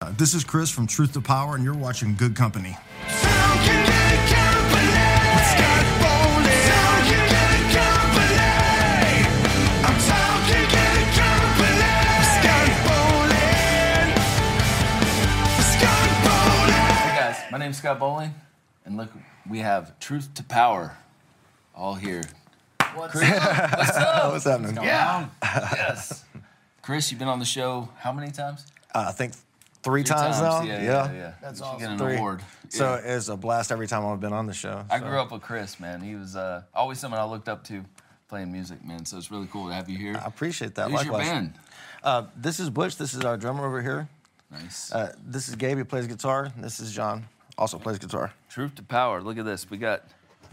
This is Chris from Truth to Power, and you're watching Good Company. My name's Scott Bowling, and look, we have Truth to Power all here. What's Chris, up? what's up? What's happening? Yeah. Yes. Chris, you've been on the show how many times? I think three times now. Yeah. That's You should awesome. get an 3. award. So Yeah. it's a blast every time I've been on the show. I grew up with Chris, man. He was always someone I looked up to playing music, man. So it's really cool to have you here. I appreciate that. Who's your Likewise. band? This is Butch. This is our drummer over here. Nice. This is Gabe. He plays guitar. This is John. Also plays guitar. Truth to Power. Look at this. We got.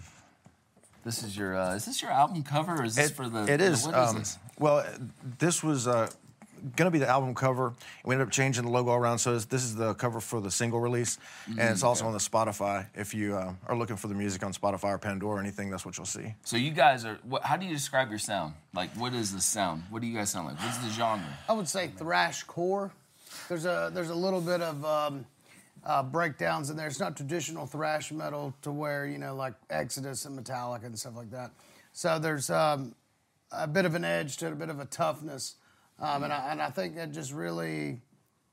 This is your. Is this your album cover, or is this for the? It is. What is this? Well, this was going to be the album cover. We ended up changing the logo around, so this is the cover for the single release, and it's also on the Spotify. If you are looking for the music on Spotify or Pandora or anything, that's what you'll see. So you guys are. How do you describe your sound? Like, what is the sound? What do you guys sound like? What's the genre? I would say thrash core. There's a little bit of breakdowns in there. It's not traditional thrash metal to where, like Exodus and Metallica and stuff like that. So there's a bit of an edge to it, a bit of a toughness. And I think that just really,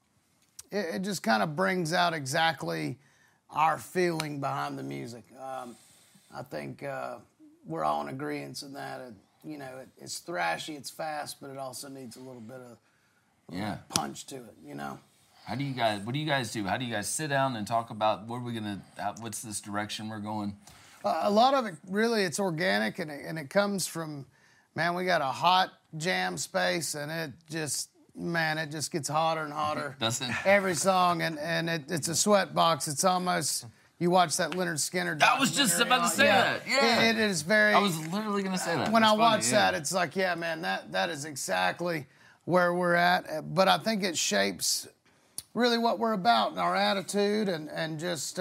it just kind of brings out exactly our feeling behind the music. I think we're all in agreement in that. It's thrashy, it's fast, but it also needs a little bit of punch to it, What do you guys do? How do you guys sit down and talk about what's this direction we're going? A lot of it, really, it's organic, and it comes from, man, we got a hot jam space, and it just gets hotter and hotter. Doesn't every song, and it's a sweat box. It's almost, you watch that Leonard Skinner I was just about to say that. Yeah. It is very. I was literally going to say that. When That's I watch funny, that, it's like, yeah, man, that is exactly where we're at. But I think it shapes really what we're about and our attitude and just,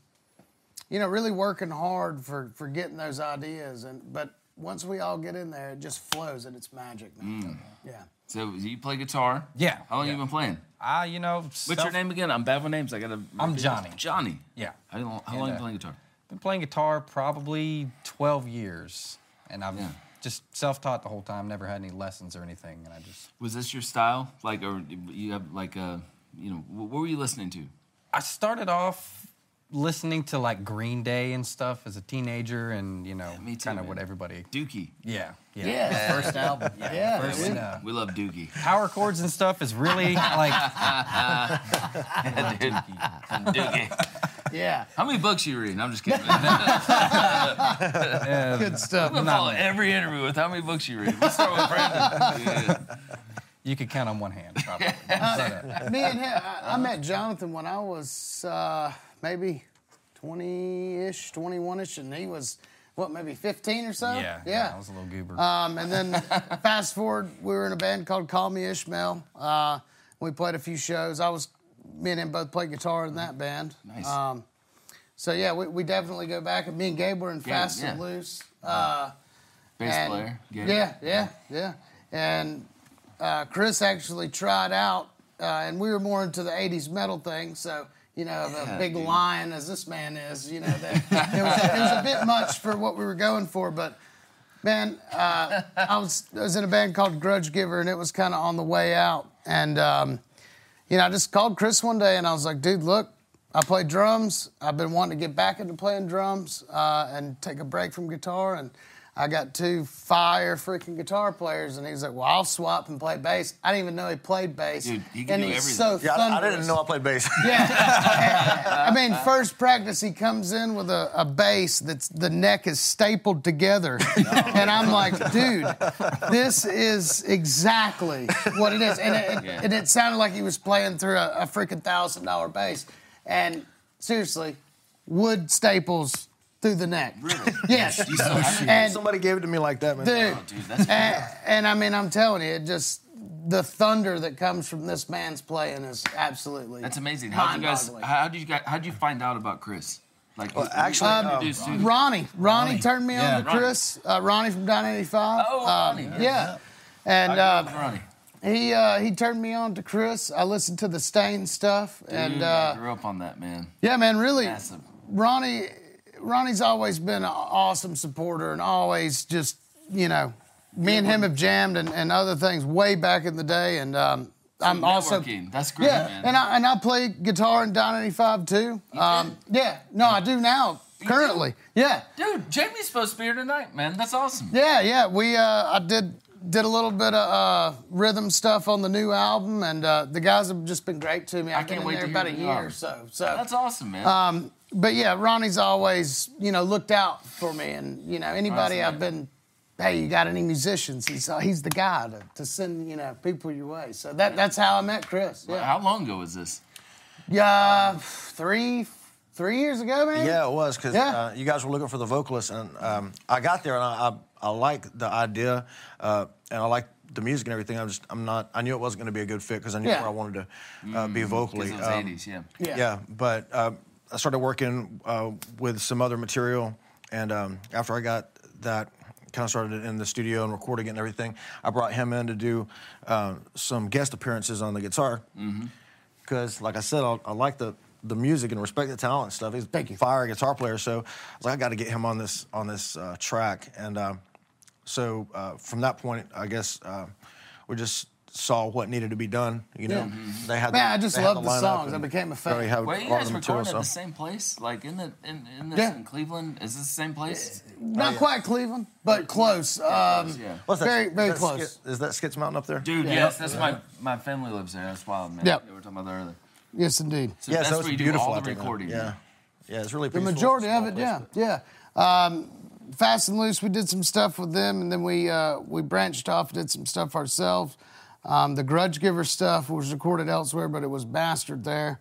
really working hard for getting those ideas. But once we all get in there, it just flows and it's magic, man. Yeah. So you play guitar? Yeah. How long you been playing? What's your name again? I'm bad with names. I'm Johnny. Johnny. Yeah. How long you playing guitar? Been playing guitar probably 12 years, and I've just self-taught the whole time. Never had any lessons or anything, and I just. Was this your style? Like, or you have like a, what were you listening to? I started off listening to like Green Day and stuff as a teenager, and me too, kind of man. what everybody. Dookie. Yeah. First album. Yeah. We love Dookie. Power chords and stuff is really like. Dude. Dookie. Yeah. How many books you reading? I'm just kidding. Good stuff. I'm gonna follow every interview with how many books you read. Let's start with Brandon. Yeah. You could count on one hand, probably. Me and him, I met Jonathan when I was maybe 20-ish, 21-ish, and he was, maybe 15 or so? Yeah. I was a little goober. And then fast forward, we were in a band called Call Me Ishmael. We played a few shows. Me and him both played guitar in that band. Nice. So, yeah, we definitely go back. And me and Gabe were in Fast and Loose. Bass player. Yeah. And Chris actually tried out, and we were more into the 80s metal thing, so, a big lion as this man is, it was a bit much for what we were going for, but, man, I was in a band called Grudge Giver, and it was kind of on the way out, and, I just called Chris one day, and I was like, dude, look, I play drums. I've been wanting to get back into playing drums and take a break from guitar, and I got 2 fire freaking guitar players, and he's like, well, I'll swap and play bass. I didn't even know he played bass. Dude, he can do he's everything. so thunderous. I didn't know I played bass. Yeah. First practice, he comes in with a bass that's the neck is stapled together. And I'm like, dude, this is exactly what it is. And it sounded like he was playing through a freaking $1,000 bass. And seriously, wood staples through the neck. Really? Yes. You still have it? And Somebody gave it to me like that, man. dude, that's and I'm telling you, it just the thunder that comes from this man's playing is absolutely. That's amazing. How did you find out about Chris? Like, well, actually, Ronnie turned me on to Chris. Ronnie from Down 85. Oh, Ronnie. Yeah. And Ronnie. he turned me on to Chris. I listened to the Stain stuff, and I grew up on that, man. yeah, man, really, Massive. Ronnie's always been an awesome supporter, and always just, you know, me and him have jammed and other things way back in the day, and I'm also Networking. That's great, yeah, man. and I play guitar in Down 85 too. Yeah, no, I do now currently. Yeah, Dude, Jamie's supposed to be here tonight, man. That's awesome. yeah. We I did a little bit of rhythm stuff on the new album, and the guys have just been great to me. I've been can't in wait there to about a hear the year or album. so. That's awesome, man. But yeah, Ronnie's always, you know, looked out for me, and you know, anybody Awesome, I've been, hey, you got any musicians? He's the guy to send, you know, people your way. So that's how I met Chris. Yeah, How long ago was this? yeah, 3 years ago, man. Yeah, it was because Yeah. you guys were looking for the vocalist, and I got there, and I like the idea, and I like the music and everything. I knew it wasn't going to be a good fit because I knew Yeah. where I wanted to be vocally. Because it was 80s, yeah. Yeah. But I started working with some other material, and after I got that, kind of started in the studio and recording it and everything, I brought him in to do some guest appearances on the guitar. Because, like I said, I like the music and respect the talent and stuff. He's Thank you. a fire guitar player, so I was like, I got to get him on this track. And so from that point, I guess we just saw what needed to be done. You know, they had. Man, I just they had loved the lineup songs. I and became a fan. already had Well, a you lot guys of the material, recording at the so. same place? Like in this Yeah. in Cleveland? Is this the same place? Not quite Cleveland, but close. Yeah. What's that? Very, very is that close. Is that Skits Mountain up there? Dude, Yeah. yes, that's my family lives there. That's wild, man. Yep. We were talking about that earlier. Yes, indeed. So Yeah, that's so where it's you do beautiful all the out there, man. recording. Yeah, yeah, it's really The peaceful. majority It's a of small it, place, yeah, but- yeah. Fast and Loose, we did some stuff with them, and then we branched off, did some stuff ourselves. The Grudge Giver stuff was recorded elsewhere, but it was mastered there.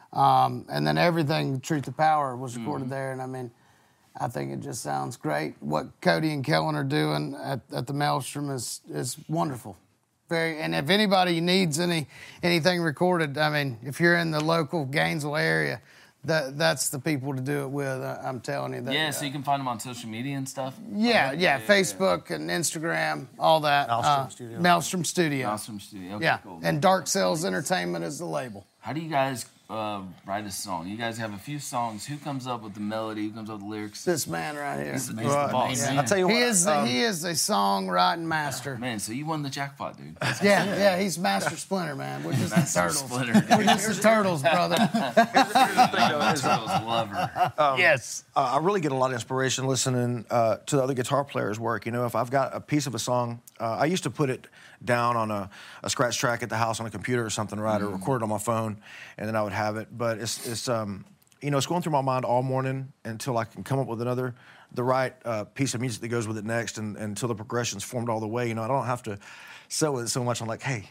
And then everything, Truth to Power, was recorded there. And I mean, I think it just sounds great. What Cody and Kellen are doing at the Maelstrom is wonderful. And if anybody needs anything recorded, I mean, if you're in the local Gainesville area, that's the people to do it with. I'm telling you that. Yeah, so you can find them on social media and stuff. Yeah, Facebook and Instagram, all that. Maelstrom Studio. Maelstrom Studio. Awesome studio. Okay, Yeah, cool. and Dark Sales Entertainment is the label. How do you guys write a song? You guys have a few songs. Who comes up with the melody? Who comes up with the lyrics? This man right here. He's the Well, boss. Yeah. I'll tell you what. He is a songwriting master. Man, so you won the jackpot, dude. Yeah, he's Master Splinter, man. We're just the Master turtles. Splinter, dude. We're just the turtles, brother. I'm a Turtles lover. Yes. I really get a lot of inspiration listening to the other guitar players' work. You know, if I've got a piece of a song, I used to put it down on a scratch track at the house on a computer or something, right, or record it on my phone, and then I would have it. But it's you know, it's going through my mind all morning until I can come up with the right piece of music that goes with it next, and until the progression's formed all the way. You know, I don't have to sit with it so much. I'm like, hey.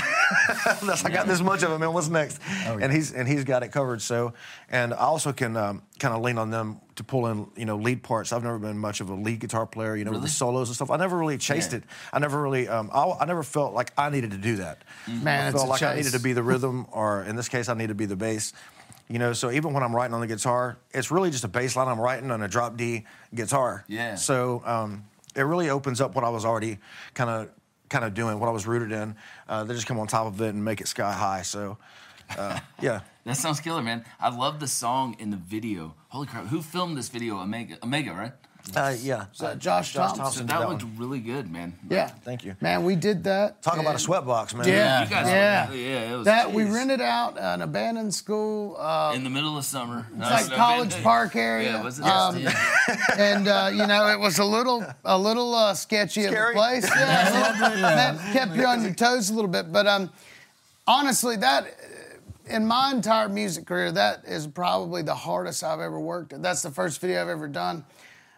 I got this much of it, man. What's next? Oh, yeah. And he's got it covered. So, and I also can kind of lean on them to pull in, you know, lead parts. I've never been much of a lead guitar player, you know, with the solos and stuff. I never really chased Yeah. it. I never really, I never felt like I needed to do that. Man, I it's felt a like I chase. needed to be the rhythm, or in this case, I need to be the bass. You know, so even when I'm writing on the guitar, it's really just a bass line I'm writing on a drop D guitar. Yeah. So it really opens up what I was already kind of doing, what I was rooted in. They just come on top of it and make it sky high. So, yeah. That sounds killer, man. I love the song in the video. Holy crap! Who filmed this video? Omega, right? Yeah. Josh Thompson. So did that that looked one. really good, man. Yeah. Thank you. Man, we did that. Talk about a and- sweatbox, man. Yeah. You guys, Yeah. it was That we jeez. rented out an abandoned school. in the middle of summer. It's like College Park area. Yeah, was it? And you know, it was a little sketchy of a Scary. place. Yeah, that kept you on your toes a little bit. But honestly, that in my entire music career, that is probably the hardest I've ever worked at. That's the first video I've ever done.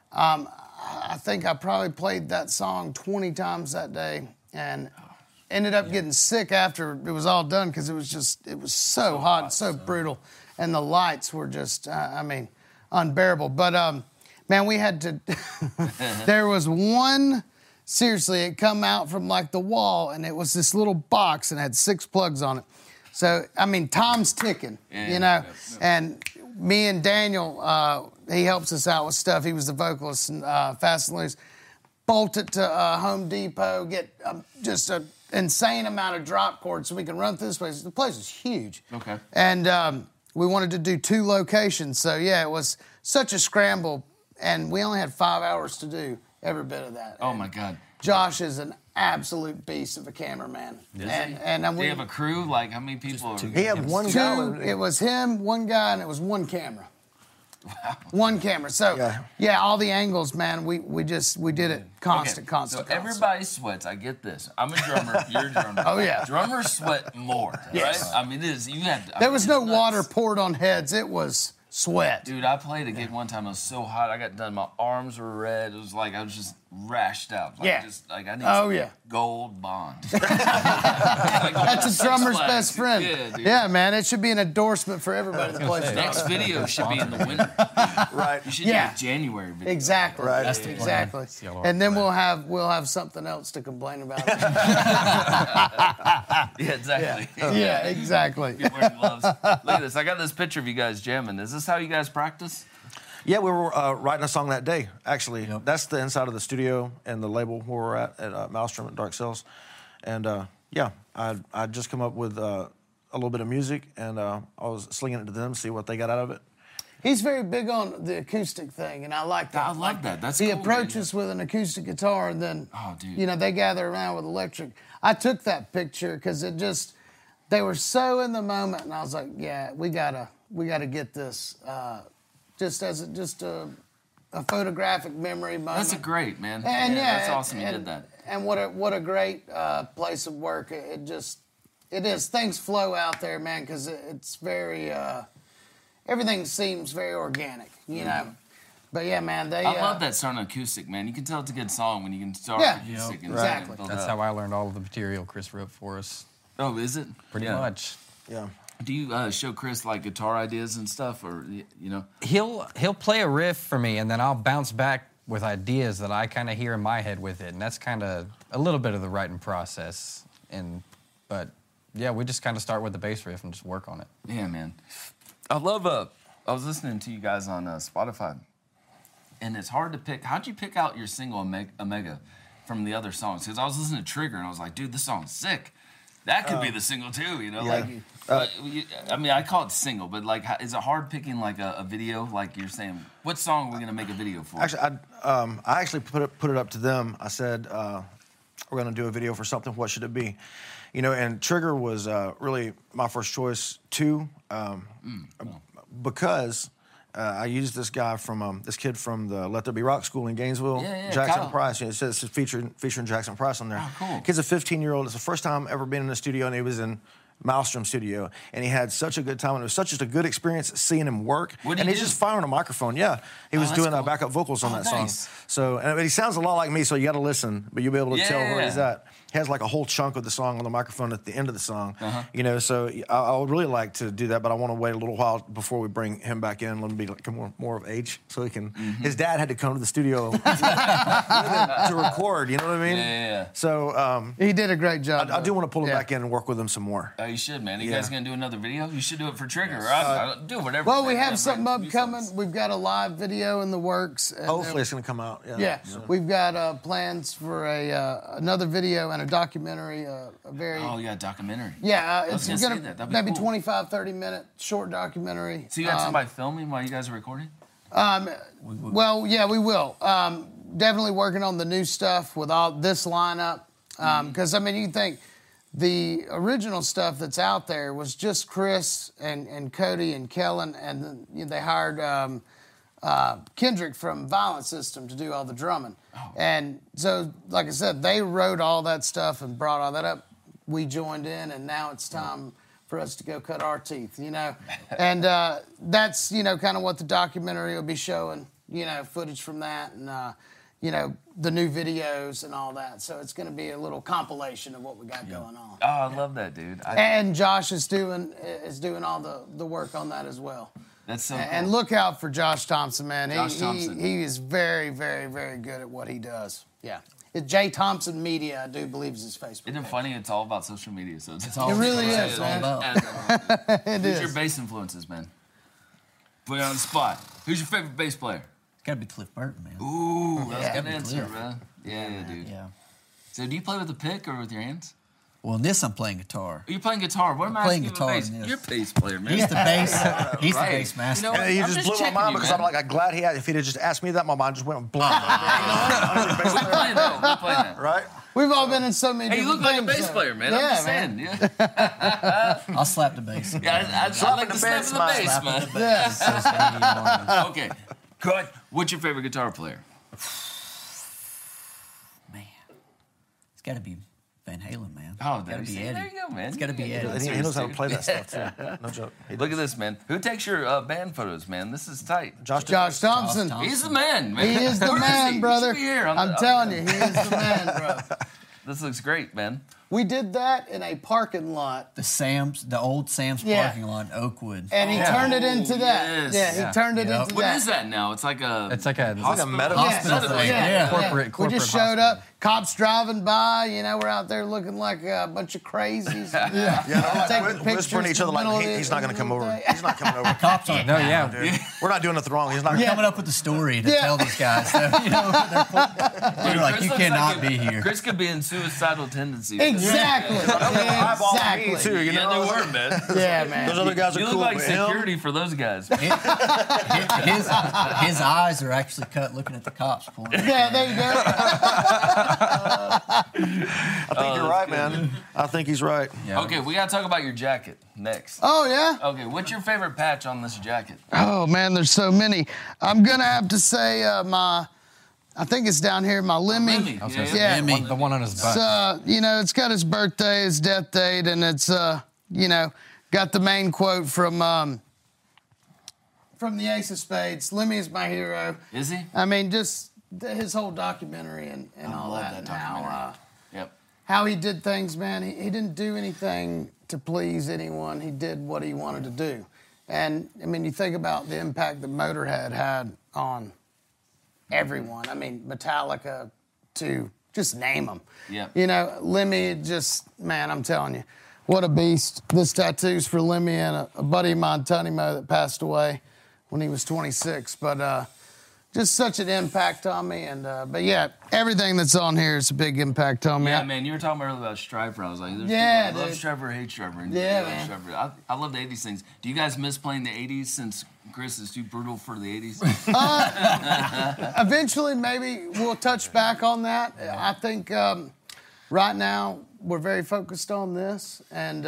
I think I probably played that song 20 times that day, and ended up getting sick after it was all done because it was so hot and so brutal, and the lights were just, unbearable. But man, we had to. There was one. Seriously, it come out from like the wall, and it was this little box and had 6 plugs on it. So I mean, time's ticking, you know. And me and Daniel, he helps us out with stuff. He was the vocalist in Fast and Loose. Bolt it to Home Depot, get just a insane amount of drop chords so we can run through this place. The place is huge. Okay. And we wanted to do 2 locations. So, yeah, it was such a scramble. And we only had 5 hours to do every bit of that. Oh, And my God. Josh is an absolute beast of a cameraman. And Do you have a crew? Like, how many people? He had one guy. 2, it was him, one guy, and it was one camera. One camera. So, yeah, all the angles, man, we did it constant. So everybody sweats. I get this. I'm a drummer. You're a drummer. Oh, yeah. Drummers sweat more, Yes. right? I mean, it is. You had. There was no water poured on heads. It was sweat. Dude, I played a gig one time. It was so hot. I got done. My arms were red. It was like I was just rashed out. Like, Yeah. Just like I need Oh, some yeah. gold bond. That's a drummer's best friend. Yeah, dude. Yeah, man, it should be an endorsement for everybody that plays drums. Next video should be in the winter. Right. You should Yeah. do a January video. Exactly. Right. That's That's the exactly. Yellow And then red. we'll have something else to complain about. Yeah, exactly. Yeah, exactly. You're wearing gloves. Look at this. I got this picture of you guys jamming. Is this how you guys practice? Yeah, we were writing a song that day, actually. That's the inside of the studio and the label where we're at Maelstrom at Dark Cells. And, yeah, I'd just come up with a little bit of music, and I was slinging it to them, see what they got out of it. He's very big on the acoustic thing, and I like that. I love that. That's he cool, approaches with an acoustic guitar, and then they gather around with electric. I took that picture because they were so in the moment, and I was like, yeah, we gotta get this just as a photographic memory moment. That's a great, man. And that's awesome. You did that. And what a great place of work. It is. Things flow out there, man, because it's very. Everything seems very organic, you know. But yeah, man, I love that starting acoustic, man. You can tell it's a good song when you can start acoustic. And exactly. build That's up. how I learned all of the material Chris wrote for us. Oh, is it? Pretty much. Yeah. Do you show Chris like guitar ideas and stuff, or you know? He'll play a riff for me, and then I'll bounce back with ideas that I kind of hear in my head with it, and that's kind of a little bit of the writing process. But yeah, we just kind of start with the bass riff and just work on it. Yeah, man. I love. I was listening to you guys on Spotify, and it's hard to pick. How'd you pick out your single Omega from the other songs? Because I was listening to Trigger, and I was like, dude, this song's sick. That could be the single too, you know. I mean, I call it single, but like, is it hard picking like a video? Like you're saying, what song are we gonna make a video for? Actually, I actually put it up to them. I said, we're going to do a video for something. What should it be? You know, and Trigger was really my first choice too, because I used this guy from this kid from the Let There Be Rock School in Gainesville, Jackson Kyle. Price. You know, it says it's featuring Jackson Price on there. Oh, cool. Kid's a 15-year-old. It's the first time ever been in the studio, and he was in Maelstrom studio, and he had such a good time, and it was such just a good experience seeing him work. What did and he he's do? just firing a microphone. Yeah, he was that's doing cool. backup vocals on that nice. song. So, and he sounds a lot like me, so you got to listen, but you'll be able to tell where he's at. He has like a whole chunk of the song on the microphone at the end of the song. You know, so I would really like to do that, but I want to wait a little while before we bring him back in. Let him be like more of age, so he can. His dad had to come to the studio to record. You know what I mean? Yeah. So He did a great job. I do want to pull him Yeah. back in and work with him some more. Oh, you should, man. Are you guys gonna do another video? You should do it for Trigger. I'll do whatever. Well, we man. have something Whatever. upcoming. We've got a live video in the works. and Hopefully, it's going to come out. Yeah, we've got plans for another video and a documentary. A very Oh, yeah, documentary. yeah, was it's gonna gonna say that. That'd be maybe cool. 25, 30-minute short documentary. So you had somebody filming while you guys are recording? Well, yeah, we will. Definitely working on the new stuff with all this lineup. Because, I mean, you think the original stuff that's out there was just Chris and Cody and Kellen, and then they hired Kendrick from Violent System to do all the drumming. And so, like I said, they wrote all that stuff and brought all that up. We joined in, and now it's time for us to go cut our teeth, you know. And that's, you know, kind of what the documentary will be showing, you know, footage from that and, you know, the new videos and all that. So it's going to be a little compilation of what we got going on. Oh, I love that, dude. And Josh is doing all the work on that as well. That's so cool. And look out for Josh Thompson, man. Josh Thompson. He is very, very, very good at what he does. Yeah. It's J Thompson Media, I do believe, is his Facebook. Isn't it funny? It's all about social media. So it's It really is, man. It Who's is. your bass influences, man? Put it on the spot. Who's your favorite bass player? Gotta be Cliff Burton, man. Ooh, that's a good Yeah. answer, Cliff. man. Yeah, dude. Yeah. So do you play with a pick or with your hands? Well, in this I'm playing guitar. Are you playing guitar? What am I Playing asking guitar bass? in this. You're a bass player, man. He's the bass. He's Right. the bass master. You know what? And he I'm just just blew my checking mind you, because man. I'm like, I'm glad he had. If he'd have just asked me that, my mind just went blank. We playing that. We playing that. Right? We've all been in so many Hey, you look different like a things, bass though. player, man. Yeah, I'm just man. saying. Yeah, I'll slap the bass. I like to slap the bass, man. Yeah. Okay, good. What's your favorite guitar player? Man, it's got to be Van Halen, man. Oh, It's got to be see, Eddie. there you go, man. It's got to be Eddie. And he knows how to play that stuff too. No joke. Look at this, man. Who takes your band photos, man? This is tight. Josh Thompson. Thompson. He's the man, man. He is the Where man, he? brother. He should be here. I'm telling you, he is the man, bro. This looks great, man. We did that in a parking lot, The old Sam's Yeah. parking lot in Oakwood. and he turned it into that. yes. Yeah, he turned it Yep. into What that. is that now? It's like a. It's like a medical Yeah, thing. yeah, Yeah. Corporate We just showed hospital. up. Cops driving by. You know, we're out there looking like a bunch of crazies. Yeah, Yeah, we're whispering to each other like he's not going to come over. He's not coming over. Cops aren't No, yeah. Dude, we're not doing nothing wrong. He's not. coming up with the story to Yeah. tell these guys. So, you know, they're like, Chris you looks cannot like be here. Chris could be in suicidal tendencies. Exactly. Eyeball me Exactly. too. You Yeah, know. they were, man. Yeah, man. Those other guys are You look cool. like but him- security for those guys. His eyes are actually cut looking at the cops. Pulling. Yeah, there you go. I think you're right, man. I think he's right. Yeah. Okay, we gotta talk about your jacket next. Oh, yeah? Okay, what's your favorite patch on this jacket? Oh, man, there's so many. I'm going to have to say I think it's down here, my Lemmy. Lemmy. Yeah. Lemmy. The one on his butt. You know, it's got his birthday, his death date, and it's, you know, got the main quote from the Ace of Spades. Lemmy is my hero. Is he? I mean, just his whole documentary and all love that. that And documentary. Yep. how he did things, man. He didn't do anything to please anyone. He did what he wanted to do. And, I mean, you think about the impact that Motorhead had on everyone. I mean, Metallica to just name them. Yep. You know, Lemmy just, man, I'm telling you, what a beast. This tattoo's for Lemmy and a buddy of mine, Tony Mo, that passed away when he was 26. But just such an impact on me. And but yeah, everything that's on here is a big impact on me. Yeah, man, you were talking earlier about Striper. I was like, there's Yeah, people that love dude. Striper, hate Striper. And Yeah, love man. Striper. I love the 80s things. Do you guys miss playing the 80s since Chris is too brutal for the 80s? Eventually, maybe we'll touch back on that. I think right now we're very focused on this, and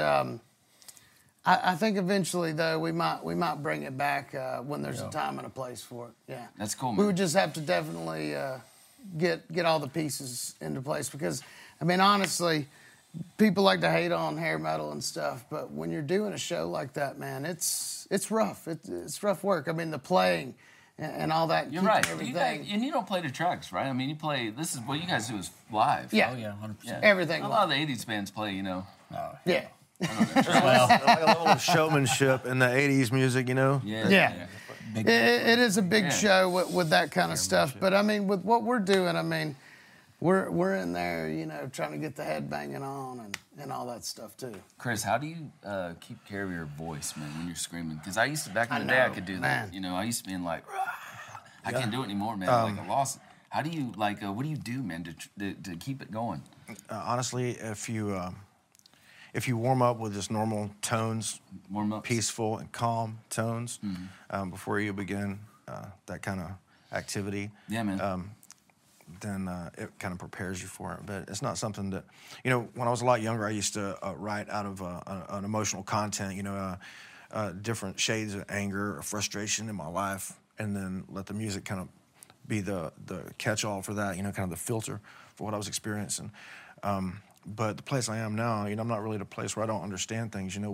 I think eventually, though, we might bring it back when there's a time and a place for it. Yeah, That's cool, We man. would just have to definitely get all the pieces into place because, I mean, honestly, people like to hate on hair metal and stuff, but when you're doing a show like that, man, it's rough. It's rough work. I mean, the playing and all that. You're keeping right. Everything. And you don't play the tracks, right? I mean, you play, this is what you guys do is live. Yeah. Oh, yeah, 100%. Yeah. Everything A lot of the 80s bands play, you know. Oh, Yeah. well, Like a level of showmanship in the '80s music, you know. Yeah. big It is a big Yeah. show with that kind of stuff. But I mean, with what we're doing, I mean, we're in there, you know, trying to get the head banging on and all that stuff too. Chris, how do you keep care of your voice, man, when you're screaming? Because I used to, back in I the day, I know, could do man. that. You know, I used to be in like, "Rah." I can't do it anymore, man. Like I lost it. How do you, like, what do you do, man, to keep it going? Honestly, if you warm up with just normal tones, Warm up. peaceful and calm tones, before you begin that kind of activity, Yeah, man. then it kind of prepares you for it. But it's not something that, you know, when I was a lot younger, I used to write out of an emotional content, you know, different shades of anger or frustration in my life, and then let the music kind of be the catch-all for that, you know, kind of the filter for what I was experiencing. But the place I am now, you know, I'm not really at a place where I don't understand things. You know,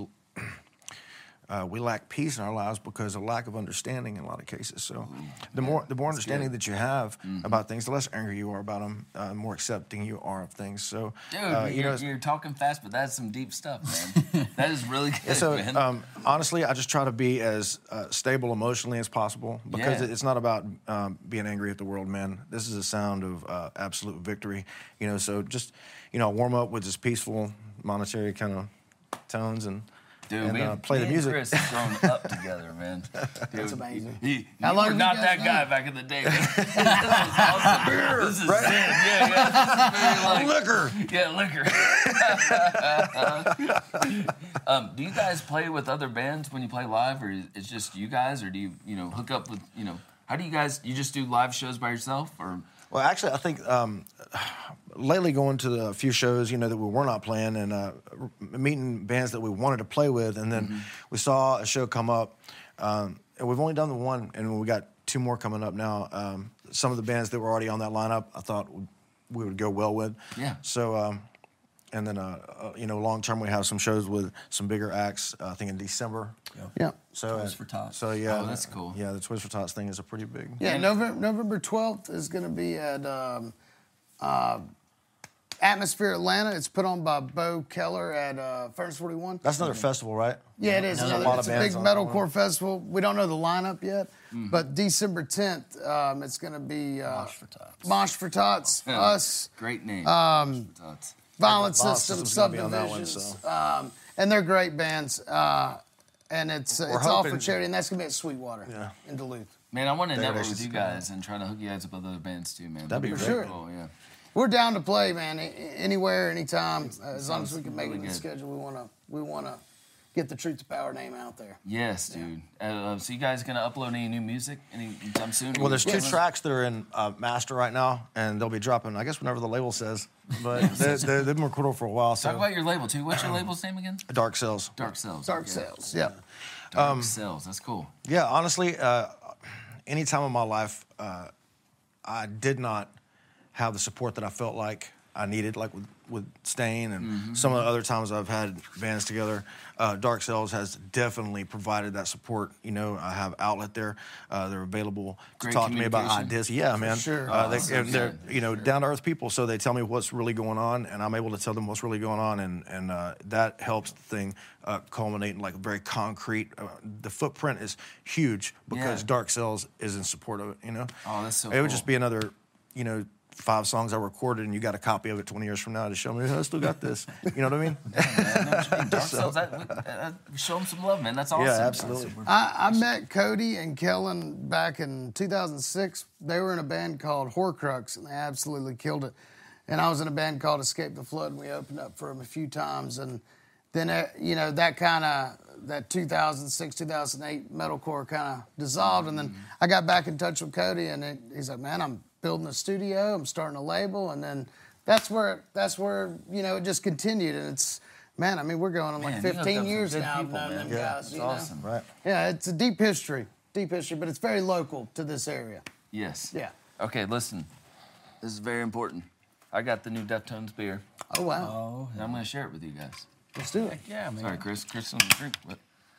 we lack peace in our lives because of lack of understanding in a lot of cases. So the more understanding that you have about things, the less angry you are about them, the more accepting you are of things. So, Dude, you know, you're talking fast, but that's some deep stuff, man. That is really good, so man. honestly, I just try to be as stable emotionally as possible because Yeah. it's not about being angry at the world, man. This is a sound of absolute victory, you know. So just, you know, warm up with just peaceful, monetary kind of tones and Dude, and play me the music. And Chris have grown up together, man. Dude, That's amazing. You How long were have not you that guys guy known? back in the day. Man. That was awesome. This is Zen. Yeah. Liquor. Yeah, liquor. Do you guys play with other bands when you play live, or it's just you guys, or do you hook up with how do you guys? You just do live shows by yourself, or? Well, actually, I think lately going to a few shows, that we were not playing, and meeting bands that we wanted to play with, and then we saw a show come up, and we've only done the one, and we got 2 more coming up now. Some of the bands that were already on that lineup, I thought we would go well with. Yeah. So, and then long term, we have some shows with some bigger acts. I think in December. Yeah. So Toys for Tots. So yeah, Oh, that's cool. Yeah, the Toys for Tots thing is a pretty big. Yeah, November 12th is going to be at Atmosphere Atlanta. It's put on by Bo Keller at Furnace 41. That's another festival, right? Yeah, it is. A lot of It's a bands big on that one. metalcore festival. We don't know the lineup yet, but December 10th, it's going to be Mosh for Tots. Mosh for Tots, us, Great name. Violent Violent System, System's gonna be on that one, Subdivisions, and they're great bands. And it's all hoping- for charity, and that's going to be at Sweetwater Yeah. in Duluth. Man, I want to network with Degradation you guys and try to hook you guys up with other bands too, man. That'd be really great. cool, yeah. We're down to play, man. Anywhere, anytime, as long as we can make really it in the good. schedule. We want to get the Truth to Power name out there. Yes, dude. So you guys gonna upload any new music anytime soon? Well, there's 2 Yeah. tracks that are in master right now, and they'll be dropping, I guess, whenever the label says. But they've been recorded for a while. So Talk about your label too. What's your label's name again? Dark Cells. Dark Cells. Dark okay. Sales, yeah. Dark Cells. That's cool. Yeah, honestly, any time in my life, I did not have the support that I felt like I needed, like with Stain and some of the other times I've had bands together. Dark Cells has definitely provided that support. I have outlet there. They're available to Great talk to me about communication. ideas. Yeah, man. sure. They're down to earth people, so they tell me what's really going on, and I'm able to tell them what's really going on, and that helps the thing culminate in like a very concrete. The footprint is huge because Yeah. Dark Cells is in support of it. Oh, that's so It would cool. just be another, 5 songs I recorded, and you got a copy of it 20 years from now to show me, I still got this. You know what I mean? Dark Cells. Show them some love, man. That's awesome. Yeah, absolutely. I met Cody and Kellen back in 2006. They were in a band called Horcrux, and they absolutely killed it. And I was in a band called Escape the Flood, and we opened up for them a few times. And then, that 2006, 2008 metalcore kind of dissolved. And then I got back in touch with Cody, and he's like, man, I'm building a studio. I'm starting a label. And then that's where it just continued. And it's, man, I mean, we're going on like Man, you hooked up 15 some years good now. people, I've known man. them Yeah, guys, It's you know? awesome. Right. Yeah, it's a deep history, but it's very local to this area. Yes. Yeah. Okay, listen. This is very important. I got the new Deftones beer, Oh, wow. Oh, and I'm going to share it with you guys. Let's do it. yeah, man. Sorry, Chris. Chris doesn't drink, but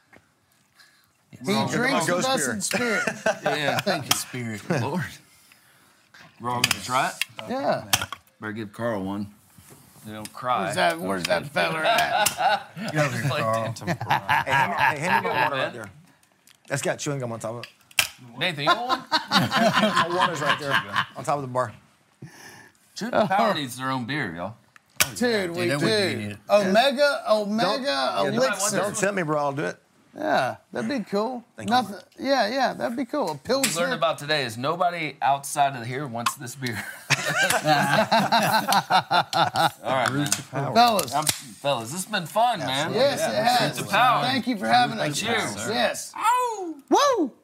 He drinks Ghost with us beer. in spirit. yeah. Thank you, Spirit. Lord. We're all going to try it. Yeah. Better give Carl one. They don't cry. Where's that fella at? Get over here, Carl. Hey, hand me my water right there. That's got chewing gum on top of it. Nathan, you want one? My water's right there on top of the bar. Truth and Power needs their own beer, y'all. Dude, we that would be do. it. Omega Yeah, Elixir. don't tempt me, bro. I'll do it. Yeah, that'd be cool. Thank you. Nothing. Yeah, that'd be cool. A What we Pilsner. learned about today is nobody outside of here wants this beer. All right, man. Fellas. Fellas, this has been fun, man. Yes, it has. Truth to Power. Thank you for having us. Cheers. Yes. Ow! Woo!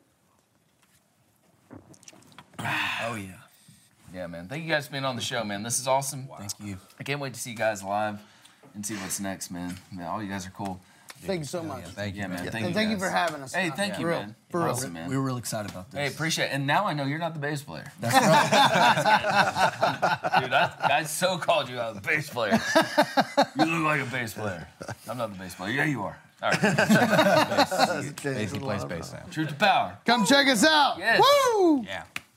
Oh, yeah. Yeah, man. Thank you guys for being on the show, man. This is awesome. Thank you. I can't wait to see you guys live and see what's next, man. Man, all you guys are cool. Thank you so much. Thank you, Yeah, man. man. Thank you. And thank you guys. for having us. Hey, thank you, For real. man. For real. Awesome, man. We were real excited about this. Hey, appreciate it. And now I know you're not the bass player. That's right. Dude, I so called you out the bass player. You look like a bass player. I'm not the bass player. Yeah, you are. All right. Basically plays bass now. Truth to Power. Come check us out. Yes. Woo! Yeah.